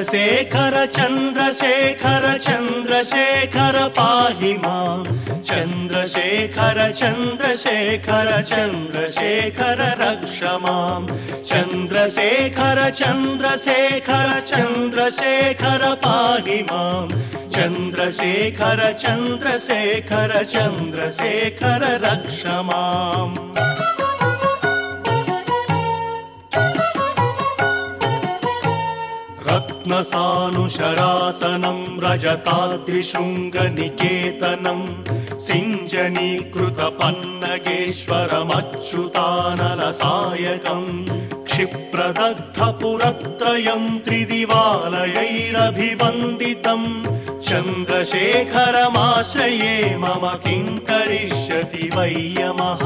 चन्द्रशेखर चन्द्रशेखर चन्द्रशेखर पाहि मां चन्द्रशेखर चन्द्रशेखर चन्द्रशेखर रक्ष मां चन्द्रशेखर चन्द्रशेखर चन्द्रशेखर पाहि मां चन्द्रशेखर चन्द्रशेखर चन्द्रशेखर रक्ष माम् रत्नसानुशरासनं रजताद्रिशृङ्गनिकेतनं सिञ्जनीकृतपन्नगेश्वरमच्युतानलसायकं क्षिप्रदग्धपुरत्रयं त्रिदिवालयैरभिवन्दितं चन्द्रशेखरमाश्रये मम किं करिष्यति वै यमः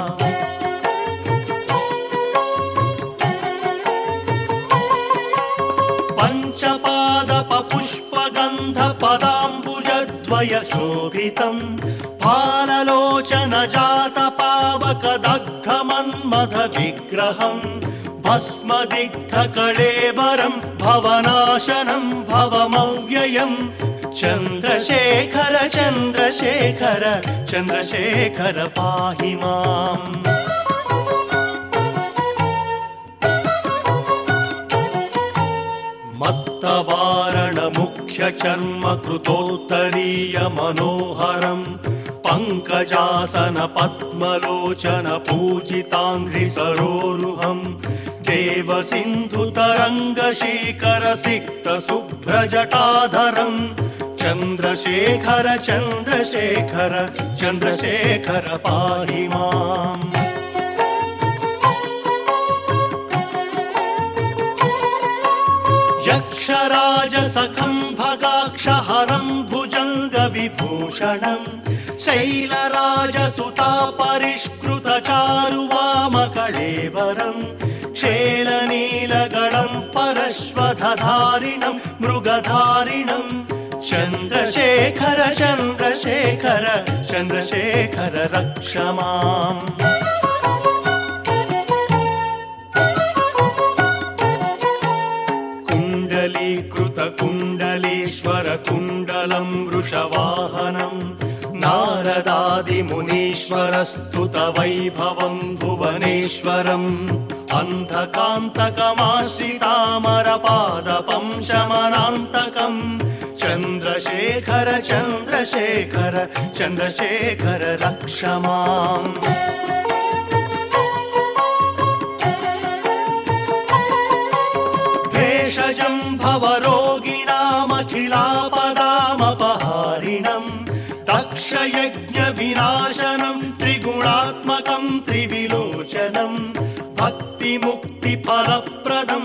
पञ्चपादपपुष्पगन्धपदाम्बुजद्वयशोभितं फाललोचनजातपावकदग्धमन्मथविग्रहं भस्मदिग्धकळेबरं भवनाशनं भवमव्ययं चन्द्रशेखर चन्द्रशेखर चन्द्रशेखर पाहि माम् मत्तवारणमुख्यचर्मकृतोत्तरीय मनोहरं पङ्कजासन पद्मलोचन पूजिताङ्घ्रिसरोरुहं देवसिन्धुतरङ्गशीकर सिक्तशुभ्रजटाधरं चन्द्रशेखर चन्द्रशेखर चन्द्रशेखर पाहि माम् यक्षराजसखं भगाक्षहरं भुजङ्गविभूषणं शैलराजसुतापरिष्कृतचारुवामकळेबरं क्षेलनीलगणं परश्वधधारिणं मृगधारिणं चन्द्रशेखर चन्द्रशेखर चन्द्रशेखर रक्ष माम् कुण्डलीकृतकुण्डलेश्वर कुण्डलं वृषवाहनं नारदादिमुनीश्वरस्तुतवैभवं भुवनेश्वरम् अन्धकान्तकमाश्रितामरपादपं शमनान्तकं चन्द्रशेखर चन्द्रशेखर चन्द्रशेखर रक्ष माम् भेषजं भवरोगिणामखिलापदामपहारिणं दक्षयज्ञविनाशनं त्रिगुणात्मकं त्रिविलोचनं भक्तिमुक्तिफलप्रदं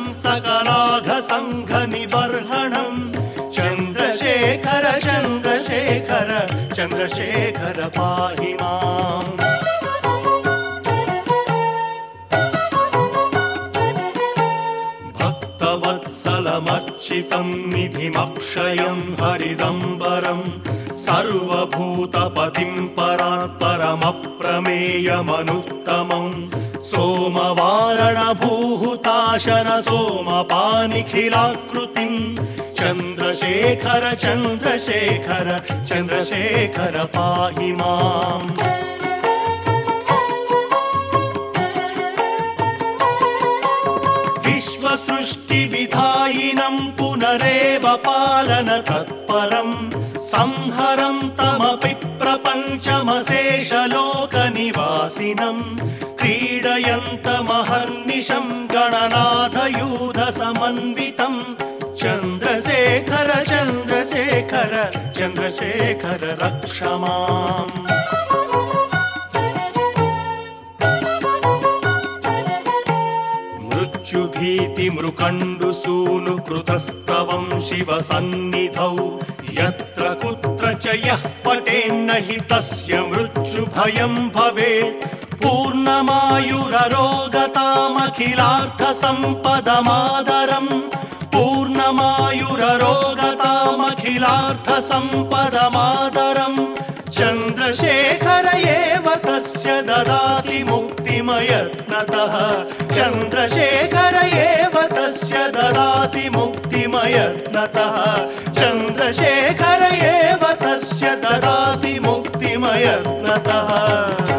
सकलाघसङ्घनिबर्हणं चन्द्रशेखर चन्द्रशेखर चन्द्रशेखर पाहि माम् भक्तवत्सलमर्चितं निधिमक्षयं हरिदम्बरं सर्वभूतपतिं परात्परमप्रमेयमनुत्तमं सोमवारणभूहुताशन सोमपानिखिलाकृतिं चन्द्रशेखर चन्द्रशेखर चन्द्रशेखर पाहि माम् विश्वसृष्टिविधायिनं पुनरेव पालन तत्परं संहरं तमपि प्रपञ्चमशेषलोकनिवासिनं क्रीडयन्तमहर्निशं गणनाथयूधसमन्वितं चन्द्रशेखर चन्द्रशेखर चन्द्रशेखर रक्ष माम् मृत्युभीतिमृकण्डुसूनुकृतस्तवं शिवसन्निधौ यत्र कुत्र च यः पठेन्न हि तस्य मृत्युभयं भवेत् पूर्णमायुररोगतामखिलार्थसम्पदमादरं पूर्णमायुररोगतामखिलार्थसम्पदमादरं चन्द्रशेखर एव तस्य तस्य ददाति मुक्तिमयत्नतः चन्द्रशेखर एव तस्य ददाति मुक्तिमयत्नतः चन्द्रशेखर एव तस्य ददाति मुक्तिमयत्नतः